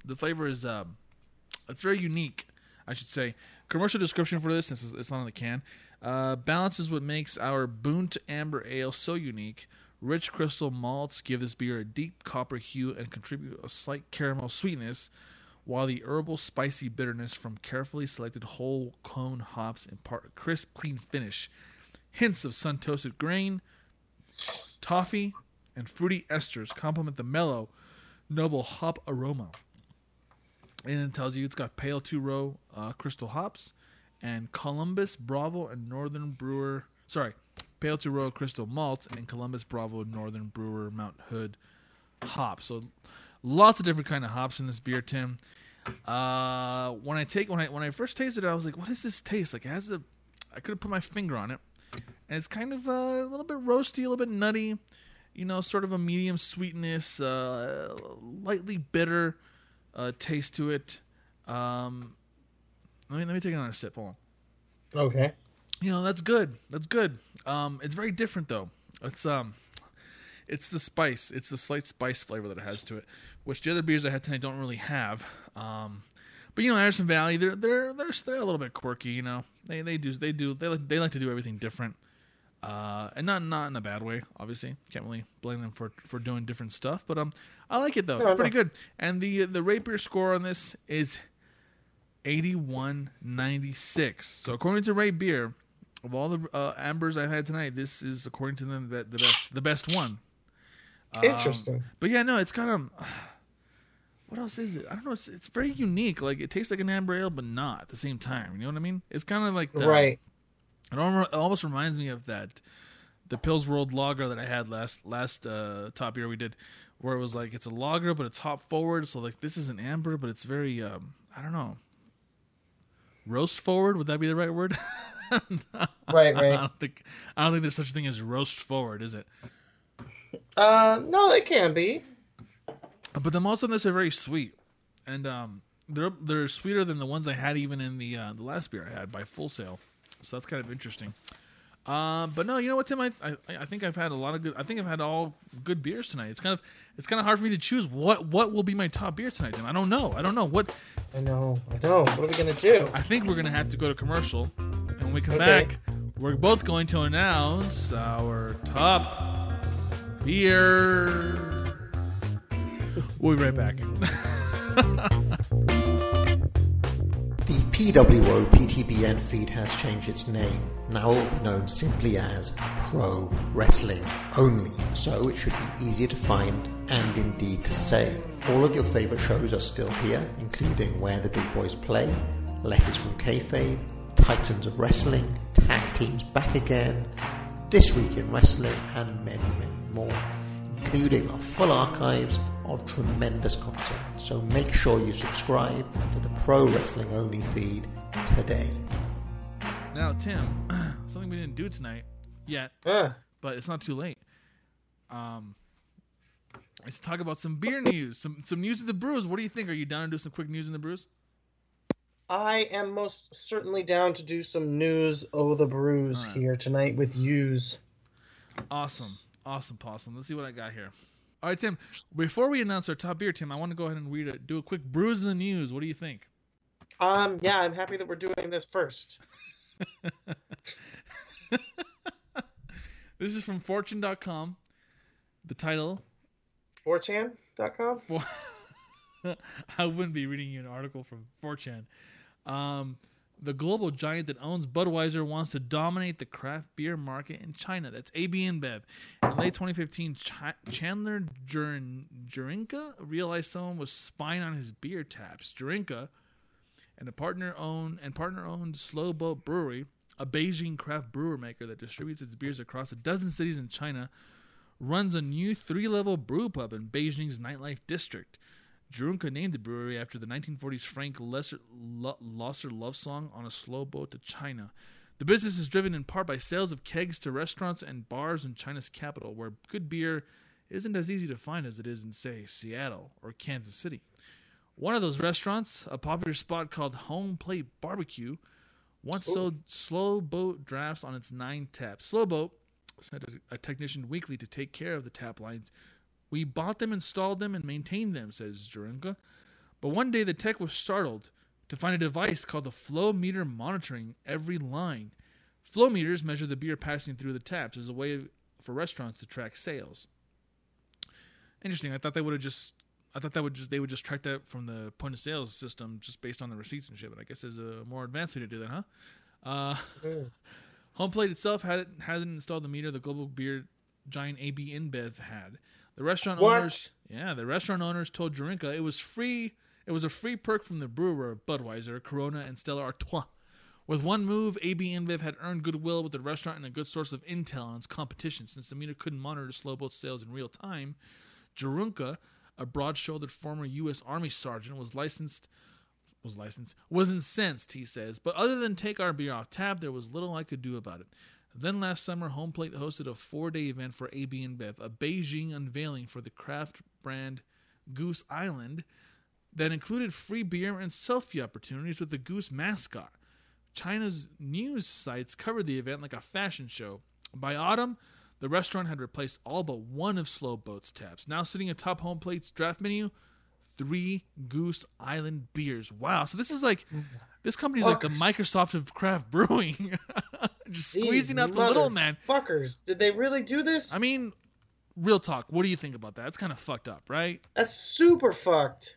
it's very unique, I should say. Commercial description for this, since it's not on the can, balances what makes our Boont Amber Ale so unique. Rich crystal malts give this beer a deep copper hue and contribute a slight caramel sweetness, while the herbal spicy bitterness from carefully selected whole cone hops impart a crisp, clean finish. Hints of sun-toasted grain, toffee, and fruity esters complement the mellow, noble hop aroma. And it tells you it's got Pale 2-row crystal hops and Columbus, Bravo, and Northern Brewer... Pale 2-row crystal malts and Columbus, Bravo, Northern Brewer, Mount Hood hops. So lots of different kind of hops in this beer, Tim. When I first tasted it, I was like, what does this taste like? I could have put my finger on it. And it's kind of a little bit roasty, a little bit nutty, sort of a medium sweetness, lightly bitter taste to it. Let me take another sip. Hold on. Okay. That's good. That's good. It's very different though. It's the spice. It's the slight spice flavor that it has to it, which the other beers I had tonight don't really have. But Anderson Valley, they're a little bit quirky. They like to do everything different. And not in a bad way, obviously. Can't really blame them for doing different stuff. But I like it though. It's pretty good. And the rate beer score on this is 81.96. So according to Rate Beer, of all the ambers I had tonight, this is, according to them, the best one. Interesting. But yeah, no, it's kind of... What else is it? I don't know. It's very unique. Like, it tastes like an amber ale, but not at the same time. You know what I mean? It's kind of like right. It almost reminds me of the Pils World Lager that I had last top beer we did, where it was like it's a lager, but it's hop forward. So like this is an amber, but it's very I don't know, roast forward. Would that be the right word? Right. I don't think there's such a thing as roast forward, is it? No, they can be. But the malts on this are very sweet, and they're sweeter than the ones I had even in the last beer I had by Full Sail. So that's kind of interesting. But no, you know what, Tim? I think I've had all good beers tonight. It's kind of hard for me to choose what will be my top beer tonight, Tim. I don't know what. I know. What are we gonna do? I think we're gonna have to go to commercial, and when we come back, we're both going to announce our top beer. We'll be right back. The PWO PTBN feed has changed its name, now it will be known simply as Pro Wrestling Only, so it should be easier to find and indeed to say. All of your favourite shows are still here, including Where the Big Boys Play, Letters from Kayfabe, Titans of Wrestling, Tag Teams Back Again, This Week in Wrestling, and many, many more, including our full archives of tremendous content. So make sure you subscribe to the Pro Wrestling Only feed today. Now, Tim, something we didn't do tonight yet, but it's not too late. Let's talk about some beer news, some news of the brews. What do you think? Are you down to do some quick news in the brews? I am most certainly down to do some news of the brews here tonight with yous. Awesome, Possum. Let's see what I got here. All right, Tim, before we announce our top beer, Tim, I want to go ahead and do a quick brews in the news. What do you think? Yeah, I'm happy that we're doing this first. This is from Fortune.com. The title... 4chan.com? I wouldn't be reading you an article from 4chan. The global giant that owns Budweiser wants to dominate the craft beer market in China. That's AB InBev. In late 2015, Chandler Jurinka realized someone was spying on his beer taps. Jurinka and a partner-owned Slow Boat Brewery a Beijing craft brewer maker that distributes its beers across a dozen cities in China, runs a new 3-level brew pub in Beijing's nightlife district. Jurunka named the brewery after the 1940s Frank Loesser love song On a Slow Boat to China. The business is driven in part by sales of kegs to restaurants and bars in China's capital, where good beer isn't as easy to find as it is in, say, Seattle or Kansas City. One of those restaurants, a popular spot called Home Plate Barbecue, once sold Slow Boat drafts on its 9 taps. Slow Boat sent a technician weekly to take care of the tap lines. We bought them, installed them, and maintained them, says Jurunka. But one day the tech was startled to find a device called the flow meter monitoring every line. Flow meters measure the beer passing through the taps as a way for restaurants to track sales. Interesting. I thought they would just track that from the point of sale system just based on the receipts and shit. But I guess there's a more advanced way to do that, huh? Home Plate itself hasn't installed the meter the global beer giant AB InBev had. The restaurant owners told Jurunka it was free. It was a free perk from the brewer of Budweiser, Corona, and Stella Artois. With one move, AB InBev had earned goodwill with the restaurant and a good source of intel on its competition, since the meter couldn't monitor Slow Boat sales in real time. Jurunka, a broad-shouldered former U.S. Army sergeant, was incensed, he says. But other than take our beer off tap, there was little I could do about it. Then last summer, Home Plate hosted a 4-day event for AB InBev, a Beijing unveiling for the craft brand Goose Island that included free beer and selfie opportunities with the Goose mascot. China's news sites covered the event like a fashion show. By autumn, the restaurant had replaced all but one of Slow Boat's taps. Now sitting atop Home Plate's draft menu, 3 Goose Island beers. Wow. So this is like, this company is like the Microsoft of craft brewing. Just squeezing out the little man. Fuckers. Did they really do this? I mean, real talk. What do you think about that? It's kind of fucked up, right? That's super fucked.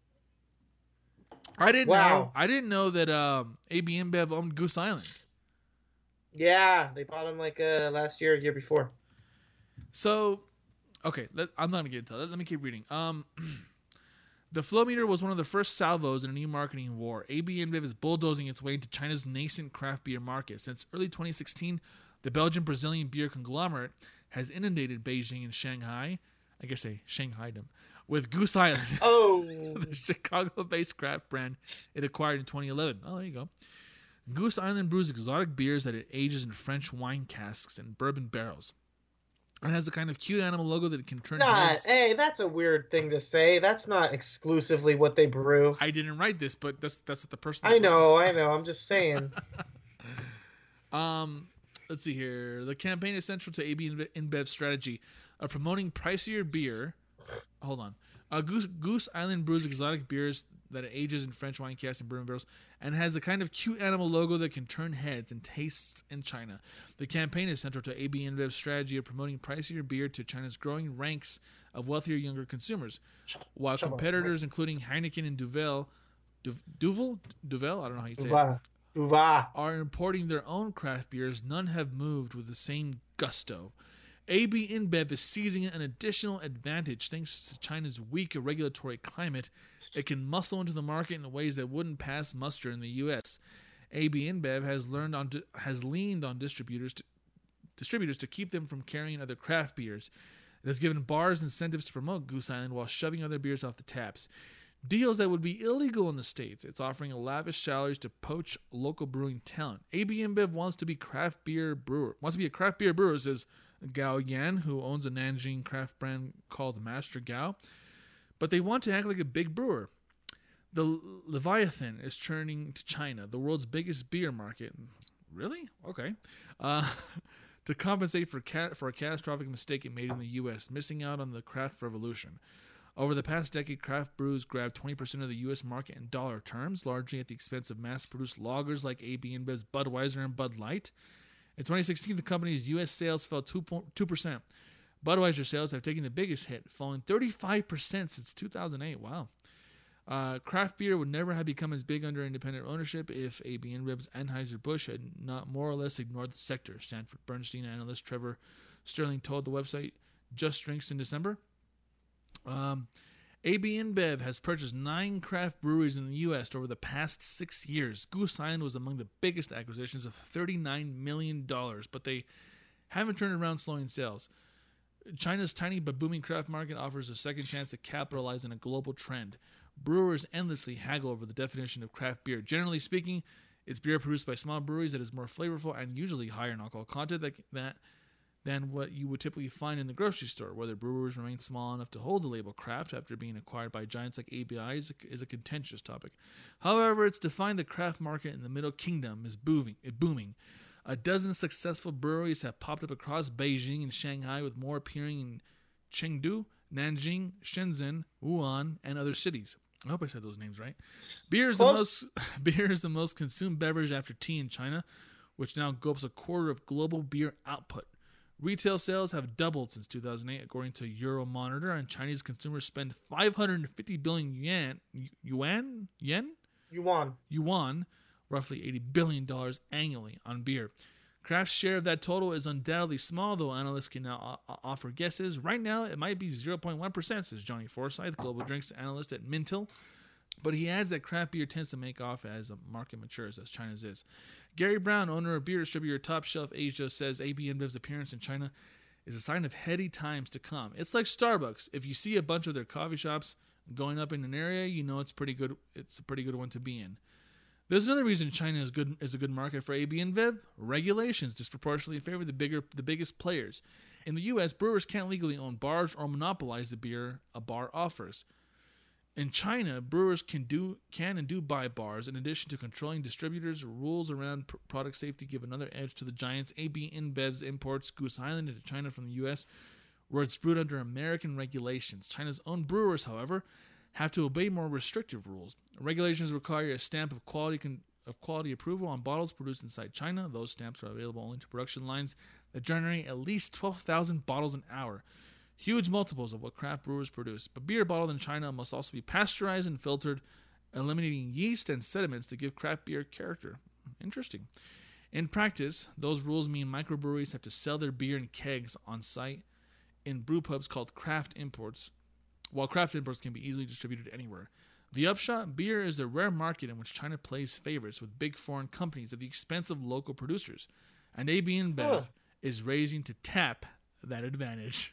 I didn't know. I didn't know that AB InBev owned Goose Island. Yeah, they bought them like last year, year before. So, okay, I'm not gonna get into that. Let me keep reading. The flow meter was one of the first salvos in a new marketing war. AB InBev is bulldozing its way into China's nascent craft beer market. Since early 2016, the Belgian-Brazilian beer conglomerate has inundated Beijing and Shanghai. I guess they Shanghaied them with Goose Island. Oh, the Chicago-based craft brand it acquired in 2011. Oh, there you go. Goose Island brews exotic beers that it ages in French wine casks and bourbon barrels. It has a kind of cute animal logo that can turn heads. Hey, that's a weird thing to say. That's not exclusively what they brew. I didn't write this, but that's what the person... I know. I'm just saying. Let's see here. The campaign is central to AB InBev's strategy of promoting pricier beer. Hold on. Goose Island brews exotic beers that it ages in French wine casks and bourbon barrels, and has the kind of cute animal logo that can turn heads and tastes in China. The campaign is central to AB InBev's strategy of promoting pricier beer to China's growing ranks of wealthier younger consumers, while competitors including Heineken and Duvel, I don't know how you say it, Duva, are importing their own craft beers. None have moved with the same gusto. AB InBev is seizing an additional advantage thanks to China's weak regulatory climate. It can muscle into the market in ways that wouldn't pass muster in the U.S. AB InBev has leaned on distributors to keep them from carrying other craft beers. It has given bars incentives to promote Goose Island while shoving other beers off the taps. Deals that would be illegal in the States. It's offering lavish salaries to poach local brewing talent. AB InBev wants to be a craft beer brewer, says Gao Yan, who owns a Nanjing craft brand called Master Gao. But they want to act like a big brewer. The Leviathan is turning to China, the world's biggest beer market. Really? Okay. To compensate for a catastrophic mistake it made in the U.S., missing out on the craft revolution. Over the past decade, craft brews grabbed 20% of the U.S. market in dollar terms, largely at the expense of mass-produced lagers like AB InBev's Budweiser and Bud Light. In 2016, the company's U.S. sales fell 2%. Budweiser sales have taken the biggest hit, falling 35% since 2008. Wow. Craft beer would never have become as big under independent ownership if AB InBev's Anheuser-Busch had not more or less ignored the sector, Sanford Bernstein analyst Trevor Sterling told the website Just Drinks in December. AB InBev has purchased 9 craft breweries in the U.S. over the past 6 years. Goose Island was among the biggest acquisitions of $39 million, but they haven't turned around slowing sales. China's tiny but booming craft market offers a second chance to capitalize on a global trend. Brewers endlessly haggle over the definition of craft beer. Generally speaking, it's beer produced by small breweries that is more flavorful and usually higher in alcohol content than what you would typically find in the grocery store. Whether brewers remain small enough to hold the label craft after being acquired by giants like ABI is a contentious topic. However, it's defined the craft market in the Middle Kingdom is booming. A dozen successful breweries have popped up across Beijing and Shanghai, with more appearing in Chengdu, Nanjing, Shenzhen, Wuhan, and other cities. I hope I said those names right. Beer is the most consumed beverage after tea in China, which now gulps a quarter of global beer output. Retail sales have doubled since 2008, according to Euromonitor, and Chinese consumers spend 550 billion yuan, roughly $80 billion annually on beer. Craft's share of that total is undoubtedly small, though analysts can now offer guesses. Right now, it might be 0.1%, says Johnny Forsyth, global drinks analyst at Mintel. But he adds that craft beer tends to make off as the market matures, as China's is. Gary Brown, owner of beer distributor Top Shelf Asia, says AB InBev's appearance in China is a sign of heady times to come. It's like Starbucks. If you see a bunch of their coffee shops going up in an area, you know it's pretty good. It's a pretty good one to be in. There's another reason China is a good market for AB InBev. Regulations disproportionately favor the biggest players. In the U.S., brewers can't legally own bars or monopolize the beer a bar offers. In China, brewers can and do buy bars. In addition to controlling distributors, rules around product safety give another edge to the giants. AB InBev's imports Goose Island into China from the U.S., where it's brewed under American regulations. China's own brewers, however, have to obey more restrictive rules. Regulations require a stamp of quality approval on bottles produced inside China. Those stamps are available only to production lines that generate at least 12,000 bottles an hour. Huge multiples of what craft brewers produce. But beer bottled in China must also be pasteurized and filtered, eliminating yeast and sediments to give craft beer character. Interesting. In practice, those rules mean microbreweries have to sell their beer in kegs on site in brew pubs called craft imports, while craft imports can be easily distributed anywhere. The upshot, beer is the rare market in which China plays favorites with big foreign companies at the expense of local producers. And AB InBev is raising to tap that advantage.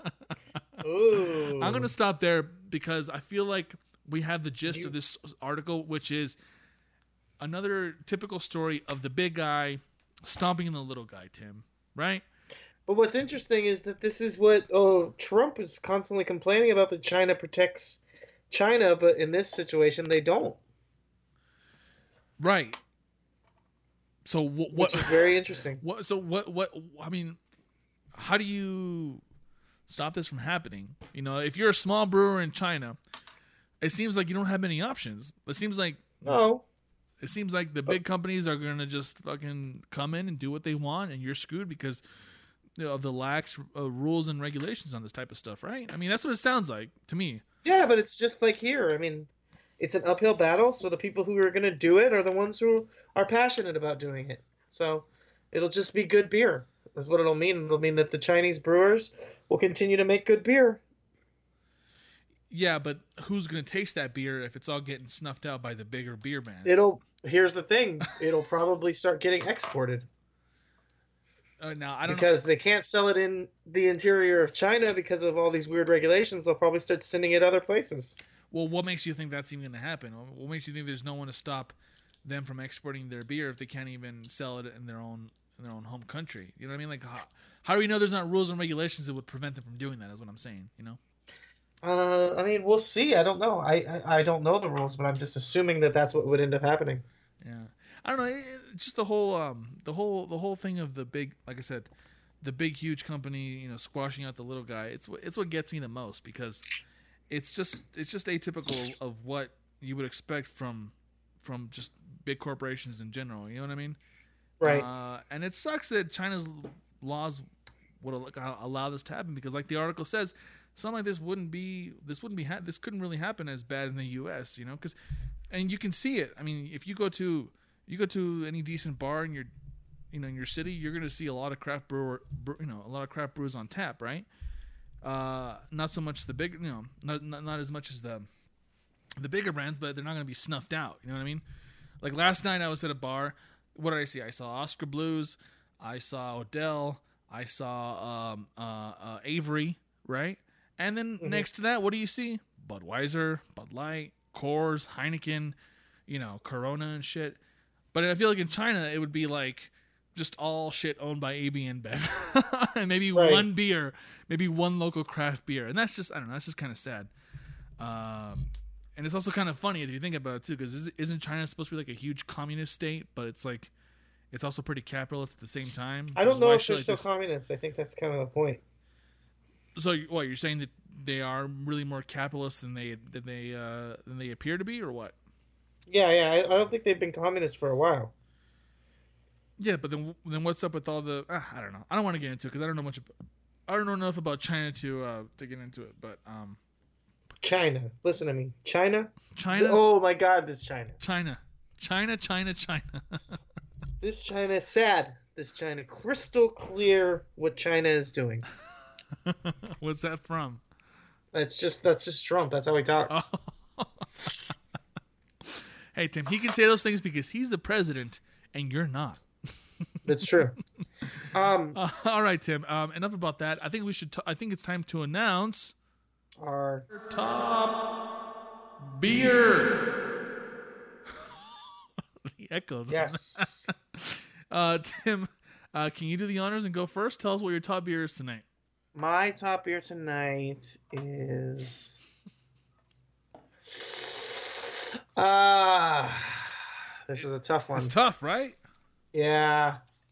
Ooh. I'm going to stop there because I feel like we have the gist of this article, which is another typical story of the big guy stomping the little guy, Tim, right? But what's interesting is that this is what Trump is constantly complaining about, that China protects China, but in this situation they don't. Right. So what? Which is very interesting. What? I mean, how do you stop this from happening? You know, if you're a small brewer in China, it seems like you don't have many options. It seems like the big companies are going to just fucking come in and do what they want, and you're screwed because of the lax rules and regulations on this type of stuff, right? I mean, that's what it sounds like to me. Yeah, but it's just like here. I mean, it's an uphill battle, so the people who are going to do it are the ones who are passionate about doing it. So it'll just be good beer. That's what it'll mean. It'll mean that the Chinese brewers will continue to make good beer. Yeah, but who's going to taste that beer if it's all getting snuffed out by the bigger beer man? Here's the thing. It'll probably start getting exported. Now I don't because they can't sell it in the interior of China because of all these weird regulations. They'll probably start sending it other places. Well, what makes you think that's even going to happen? What makes you think there's no one to stop them from exporting their beer if they can't even sell it in their own home country? You know what I mean? Like, how do we know there's not rules and regulations that would prevent them from doing that? Is what I'm saying. You know. I mean, we'll see. I don't know. I don't know the rules, but I'm just assuming that that's what would end up happening. Yeah, I don't know. Just the whole thing of the big, like I said, the big huge company, you know, squashing out the little guy. It's what gets me the most because it's just atypical of what you would expect from just big corporations in general. You know what I mean? Right. And it sucks that China's laws would allow this to happen because, like the article says, something like this this couldn't really happen as bad in the U.S. You know, and you can see it. I mean, if you go to any decent bar in your city, you're going to see a lot of craft brewers on tap, right? Not so much the big, not as much as the bigger brands, but they're not going to be snuffed out. You know what I mean? Like last night, I was at a bar. What did I see? I saw Oscar Blues. I saw Odell. I saw Avery, right? And then next to that, what do you see? Budweiser, Bud Light, Coors, Heineken, Corona and shit. But I feel like in China, it would be like just all shit owned by AB InBev. And maybe one beer, maybe one local craft beer. And that's just, I don't know, that's just kind of sad. And it's also kind of funny if you think about it too, because isn't China supposed to be like a huge communist state? But it's like, it's also pretty capitalist at the same time. I don't know if they're still communist. I think that's kind of the point. So what, you're saying that they are really more capitalist than they appear to be, or what? Yeah. I don't think they've been communist for a while. Yeah, but then what's up with all the? I don't know. I don't want to get into it because I don't know enough about China to get into it. But China. Listen to me. China. Oh my God, this China. China. This China is sad. This China, crystal clear what China is doing. What's that from? That's just Trump. That's how he talks. Oh. Hey, Tim, he can say those things because he's the president and you're not. That's true. All right, Tim. Enough about that. I think we should. I think it's time to announce our top beer. The echoes. Yes. Tim, can you do the honors and go first? Tell us what your top beer is tonight. My top beer tonight is this is a tough one. It's tough, right? Yeah.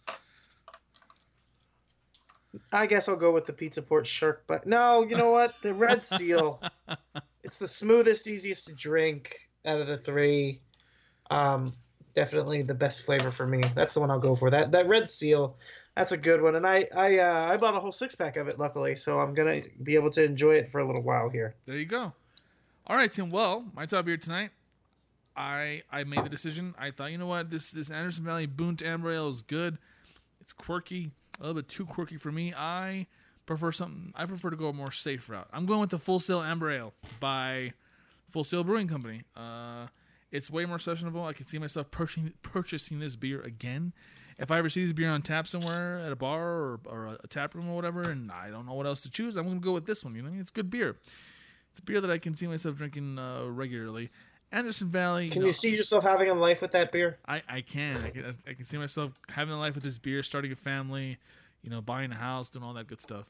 I guess I'll go with the Pizza Port Shark, but no, you know what? The Red Seal. It's the smoothest, easiest to drink out of the three. Definitely the best flavor for me. That's the one I'll go for. That Red Seal. That's a good one, and I bought a whole 6-pack of it, luckily, so I'm gonna be able to enjoy it for a little while here. There you go. All right, Tim. Well, my top beer tonight, I made the decision. I thought, you know what, this Anderson Valley Boont Amber Ale is good. It's quirky, a little bit too quirky for me. I prefer to go a more safe route. I'm going with the Full Sail Amber Ale by Full Sail Brewing Company. It's way more sessionable. I can see myself purchasing this beer again. If I ever see this beer on tap somewhere at a bar or a tap room or whatever, and I don't know what else to choose, I'm going to go with this one. It's good beer. It's a beer that I can see myself drinking regularly. Anderson Valley. Can you see yourself having a life with that beer? I can. I can see myself having a life with this beer, starting a family, buying a house, doing all that good stuff.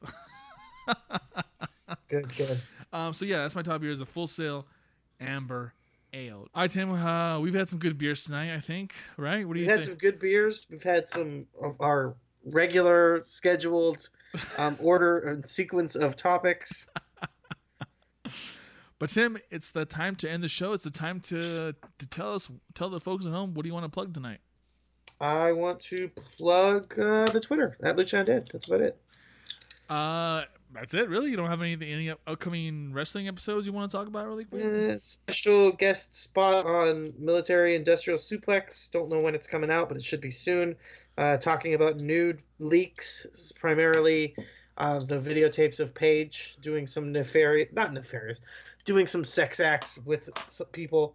Good. So yeah, that's my top beer, is a Full Sail Amber Ale. All right, Tim, we've had some good beers tonight, I think, right? What do you think? We've had some good beers. We've had some of our regular scheduled order and sequence of topics. But Tim, it's the time to end the show. It's the time to tell the folks at home, what do you want to plug tonight? I want to plug the Twitter at LuchonDead. That's about it. That's it, really? You don't have any upcoming wrestling episodes you want to talk about really quick? Special guest spot on Military Industrial Suplex. Don't know when it's coming out, but it should be soon. Talking about nude leaks, primarily the videotapes of Paige doing some doing some sex acts with some people.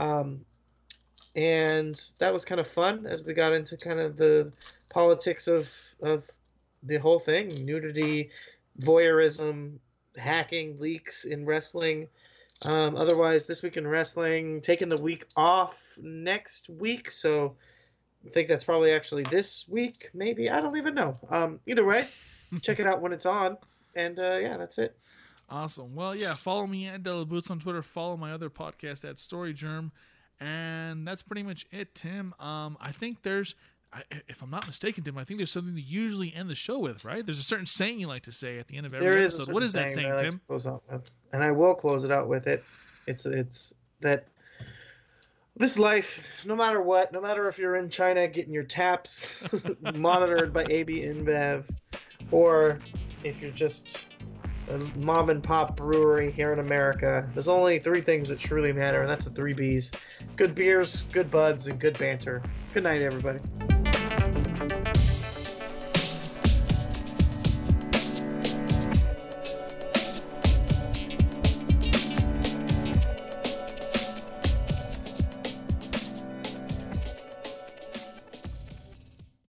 And that was kind of fun as we got into kind of the politics of the whole thing. Nudity, voyeurism, hacking, leaks in wrestling. Otherwise, this week in wrestling, taking the week off next week. So I think that's probably actually this week, maybe. I don't even know. Either way, check it out when it's on. And yeah, that's it. Awesome. Well, yeah, follow me at DelaBoots on Twitter. Follow my other podcast at StoryGerm. And that's pretty much it, Tim. I think if I'm not mistaken, Tim, I think there's something to usually end the show with, right? There's a certain saying you like to say at the end of every episode. What is that saying, Tim? Close out with, and I will close it out with it. It's that this life, no matter what, no matter if you're in China getting your taps monitored by AB InBev, or if you're just a mom and pop brewery here in America, there's only 3 things that truly matter, and that's the 3 B's: good beers, good buds, and good banter. Good night, everybody.